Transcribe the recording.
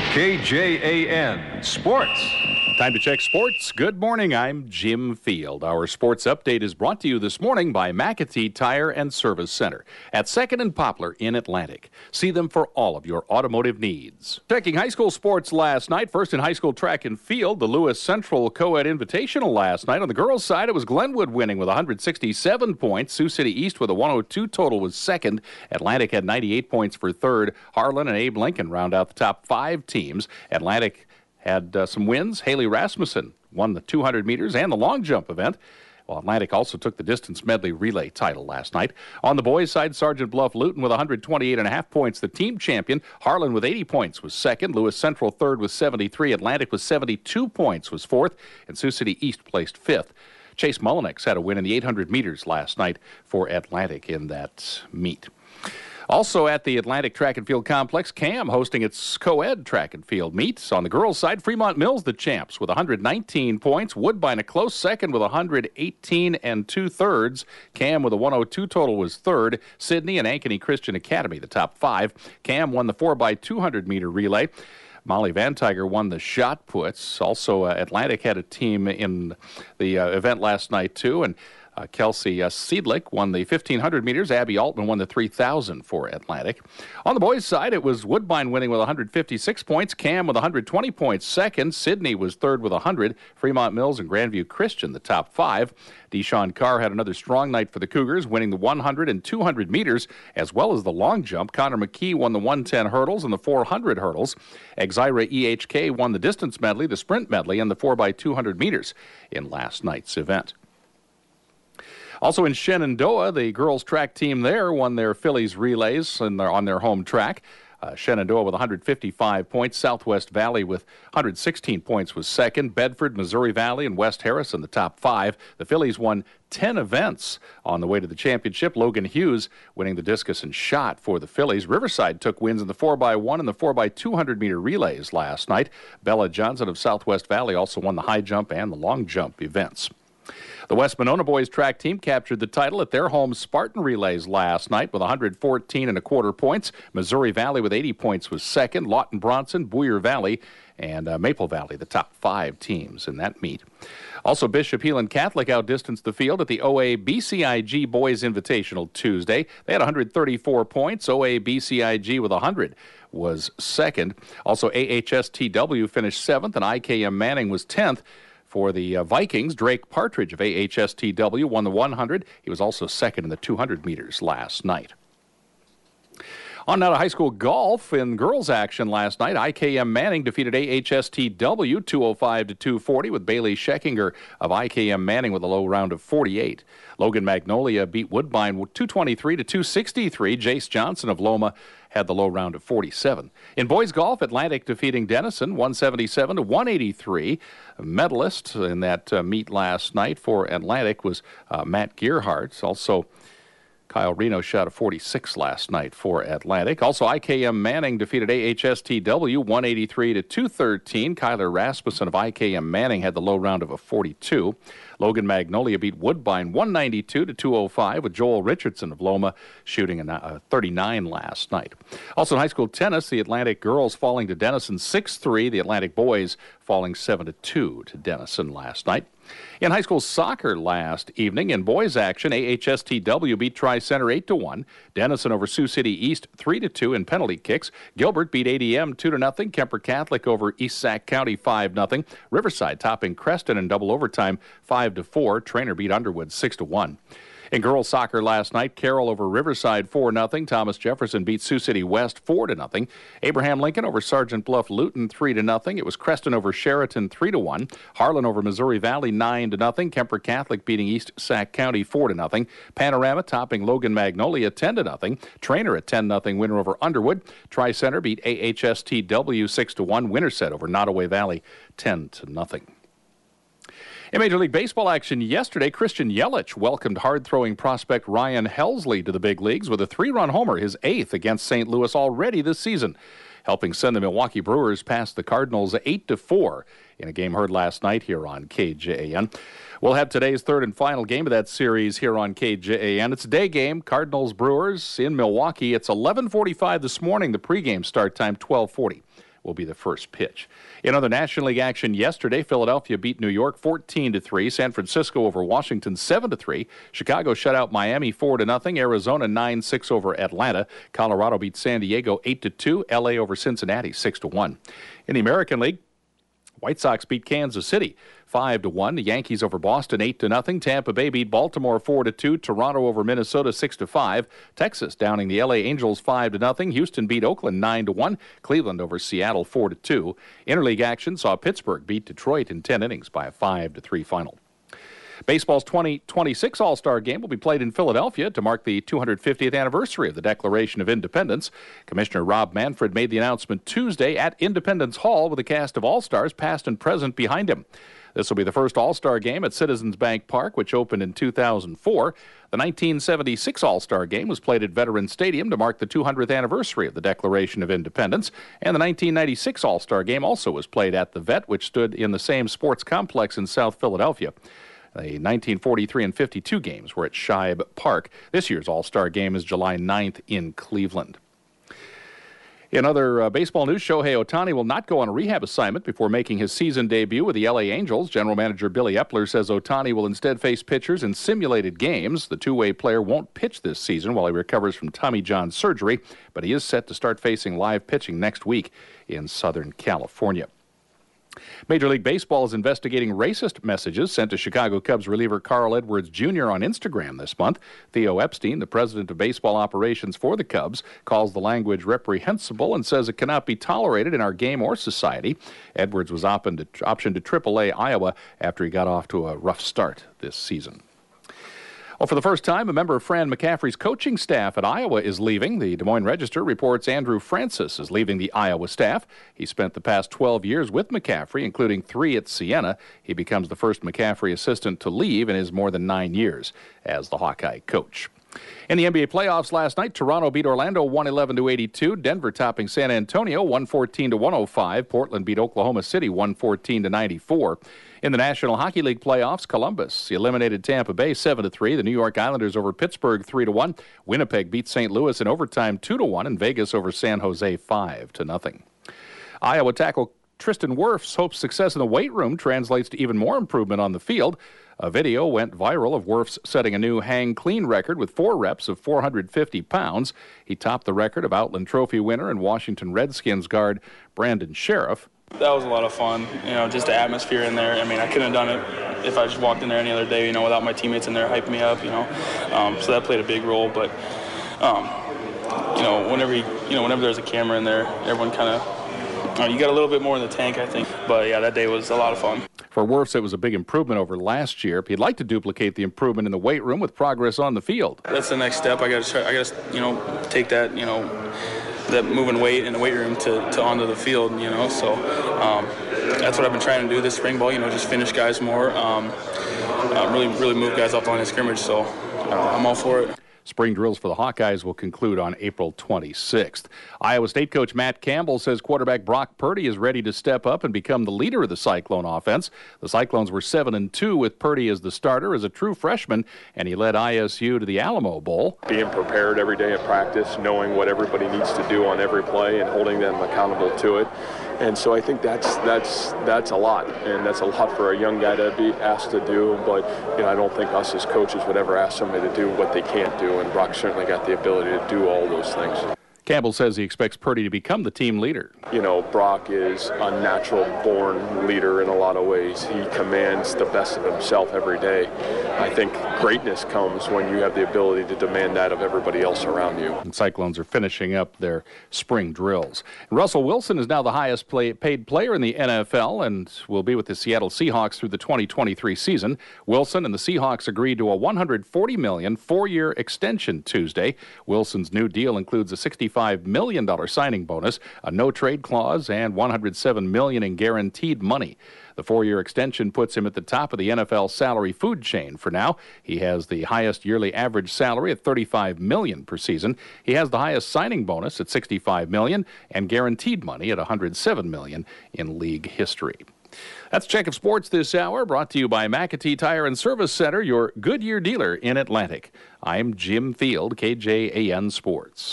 KJAN Sports. Time to check sports. Good morning. I'm Jim Field. Our sports update is brought to you this morning by McAtee Tire and Service Center at 2nd and Poplar in Atlantic. See them for all of your automotive needs. Checking high school sports last night. First in high school track and field, the Lewis Central Co-ed Invitational last night. On the girls' side, it was Glenwood winning with 167 points. Sioux City East with a 102 total was second. Atlantic had 98 points for third. Harlan and Abe Lincoln round out the top 5 teams. Atlantic had some wins. Haley Rasmussen won the 200 meters and the long jump event, while Atlantic also took the distance medley relay title last night. On the boys' side, Sergeant Bluff Luton with 128.5 points, the team champion. Harlan with 80 points was second. Lewis Central third with 73. Atlantic with 72 points was fourth. And Sioux City East placed fifth. Chase Mullinex had a win in the 800 meters last night for Atlantic in that meet. Also at the Atlantic Track and Field Complex, CAM hosting its co-ed track and field meets. On the girls' side, Fremont Mills the champs with 119 points. Woodbine a close second with 118 and 2/3. CAM with a 102 total was third. Sydney and Ankeny Christian Academy the top 5. CAM won the 4x200 meter relay. Molly Van Tiger won the shot puts. Also, Atlantic had a team in the event last night, too, and Kelsey Seidlich won the 1,500 meters. Abby Altman won the 3,000 for Atlantic. On the boys' side, it was Woodbine winning with 156 points. CAM with 120 points second. Sydney was third with 100. Fremont Mills and Grandview Christian the top 5. Deshaun Carr had another strong night for the Cougars, winning the 100 and 200 meters, as well as the long jump. Connor McKee won the 110 hurdles and the 400 hurdles. Exira EHK won the distance medley, the sprint medley, and the 4x200 meters in last night's event. Also in Shenandoah, the girls' track team there won their Phillies relays on their home track. Shenandoah with 155 points. Southwest Valley with 116 points was second. Bedford, Missouri Valley, and West Harrison the top 5. The Phillies won 10 events on the way to the championship. Logan Hughes winning the discus and shot for the Phillies. Riverside took wins in the 4x1 and the 4x200 meter relays last night. Bella Johnson of Southwest Valley also won the high jump and the long jump events. The West Monona boys track team captured the title at their home Spartan relays last night with 114.25 points. Missouri Valley with 80 points was second. Lawton Bronson, Boyer Valley, and Maple Valley, the top 5 teams in that meet. Also, Bishop Heelan Catholic outdistanced the field at the OA BCIG Boys Invitational Tuesday. They had 134 points. OA BCIG with 100 was second. Also, AHSTW finished 7th, and IKM Manning was 10th. For the Vikings, Drake Partridge of AHSTW won the 100. He was also second in the 200 meters last night. On now to high school golf. In girls action last night, IKM Manning defeated AHSTW 205-240 with Bailey Scheckinger of IKM Manning with a low round of 48. Logan Magnolia beat Woodbine 223-263. Jace Johnson of Loma had the low round of 47. In boys golf, Atlantic defeating Denison 177-183. A medalist in that meet last night for Atlantic was Matt Gearhart. Also, Kyle Reno shot a 46 last night for Atlantic. Also, IKM Manning defeated AHSTW 183-213. Kyler Rasmussen of IKM Manning had the low round of a 42. Logan Magnolia beat Woodbine 192-205 with Joel Richardson of Loma shooting a 39 last night. Also in high school tennis, the Atlantic girls falling to Denison 6-3. The Atlantic boys falling 7-2 to Denison last night. In high school soccer last evening, in boys action, AHSTW beat Tri-Center 8-1. Denison over Sioux City East 3-2 in penalty kicks. Gilbert beat ADM 2-0. Kemper Catholic over East Sac County 5-0. Riverside topping Creston in double overtime 5-4. Trainer beat Underwood 6-1. In girls soccer last night, Carroll over Riverside 4-0. Thomas Jefferson beat Sioux City West 4-0. Abraham Lincoln over Sergeant Bluff Luton 3-0. It was Creston over Sheraton 3-1. Harlan over Missouri Valley 9-0. Kemper Catholic beating East Sac County 4-0. Panorama topping Logan Magnolia 10-0. Trainer a 10-0 winner over Underwood. Tri-Center beat AHSTW 6-1. Winterset over Nottoway Valley 10-0. In Major League Baseball action yesterday, Christian Yelich welcomed hard-throwing prospect Ryan Helsley to the big leagues with a 3-run homer, his 8th against St. Louis already this season, helping send the Milwaukee Brewers past the Cardinals 8-4 in a game heard last night here on KJAN. We'll have today's third and final game of that series here on KJAN. It's a day game, Cardinals-Brewers in Milwaukee. It's 11:45 this morning, the pregame start time 12:40. will be the first pitch. In other National League action yesterday, Philadelphia beat New York 14-3, San Francisco over Washington 7-3, Chicago shut out Miami 4-0, Arizona 9-6 over Atlanta, Colorado beat San Diego 8-2, LA over Cincinnati 6-1. In the American League, White Sox beat Kansas City 5-1. The Yankees over Boston 8-0. Tampa Bay beat Baltimore 4-2. Toronto over Minnesota 6-5. Texas downing the LA Angels 5-0. Houston beat Oakland 9-1. Cleveland over Seattle 4-2. Interleague action saw Pittsburgh beat Detroit in 10 innings by a 5-3 final. Baseball's 2026 All-Star Game will be played in Philadelphia to mark the 250th anniversary of the Declaration of Independence. Commissioner Rob Manfred made the announcement Tuesday at Independence Hall with a cast of All-Stars past and present behind him. This will be the first All-Star Game at Citizens Bank Park, which opened in 2004. The 1976 All-Star Game was played at Veterans Stadium to mark the 200th anniversary of the Declaration of Independence. And the 1996 All-Star Game also was played at the Vet, which stood in the same sports complex in South Philadelphia. The 1943 and 52 games were at Shibe Park. This year's All-Star Game is July 9th in Cleveland. In other baseball news, Shohei Ohtani will not go on a rehab assignment before making his season debut with the LA Angels. General Manager Billy Epler says Ohtani will instead face pitchers in simulated games. The two-way player won't pitch this season while he recovers from Tommy John surgery, but he is set to start facing live pitching next week in Southern California. Major League Baseball is investigating racist messages sent to Chicago Cubs reliever Carl Edwards Jr. on Instagram this month. Theo Epstein, the president of baseball operations for the Cubs, calls the language reprehensible and says it cannot be tolerated in our game or society. Edwards was optioned to AAA Iowa after he got off to a rough start this season. Well, for the first time, a member of Fran McCaffery's coaching staff at Iowa is leaving. The Des Moines Register reports Andrew Francis is leaving the Iowa staff. He spent the past 12 years with McCaffery, including 3 at Siena. He becomes the first McCaffery assistant to leave in his more than 9 years as the Hawkeye coach. In the NBA playoffs last night, Toronto beat Orlando 111-82. Denver topping San Antonio 114-105. Portland beat Oklahoma City 114-94. In the National Hockey League playoffs, Columbus eliminated Tampa Bay 7-3. The New York Islanders over Pittsburgh 3-1. Winnipeg beat St. Louis in overtime 2-1, and Vegas over San Jose 5-0. Iowa tackle Tristan Wirfs hopes success in the weight room translates to even more improvement on the field. A video went viral of Wirfs setting a new hang clean record with 4 reps of 450 pounds. He topped the record of Outland Trophy winner and Washington Redskins guard Brandon Sheriff. That was a lot of fun, just the atmosphere in there. I mean, I couldn't have done it if I just walked in there any other day, without my teammates in there hyping me up, So that played a big role, but, whenever there's a camera in there, everyone kind of, you got a little bit more in the tank, I think. But, yeah, that day was a lot of fun. For Wirfs, it was a big improvement over last year. He'd like to duplicate the improvement in the weight room with progress on the field. That's the next step. I got to take that, that moving weight in the weight room to onto the field, So that's what I've been trying to do this spring ball, just finish guys more, really move guys off the line of scrimmage. So I'm all for it. Spring drills for the Hawkeyes will conclude on April 26th. Iowa State coach Matt Campbell says quarterback Brock Purdy is ready to step up and become the leader of the Cyclone offense. The Cyclones were 7-2 with Purdy as the starter as a true freshman, and he led ISU to the Alamo Bowl. Being prepared every day at practice, knowing what everybody needs to do on every play and holding them accountable to it. And so I think that's a lot, and that's a lot for a young guy to be asked to do. But I don't think us as coaches would ever ask somebody to do what they can't do, and Brock certainly got the ability to do all those things. Campbell says he expects Purdy to become the team leader. Brock is a natural-born leader in a lot of ways. He commands the best of himself every day. I think greatness comes when you have the ability to demand that of everybody else around you. And Cyclones are finishing up their spring drills. And Russell Wilson is now the highest paid player in the NFL and will be with the Seattle Seahawks through the 2023 season. Wilson and the Seahawks agreed to a $140 million 4-year extension Tuesday. Wilson's new deal includes a $65 million signing bonus, a no-trade clause, and $107 million in guaranteed money. The 4-year extension puts him at the top of the NFL salary food chain for now. He has the highest yearly average salary at $35 million per season. He has the highest signing bonus at $65 million and guaranteed money at $107 million in league history. That's Check of Sports this hour, brought to you by McAtee Tire and Service Center, your Goodyear dealer in Atlantic. I'm Jim Field, KJAN Sports.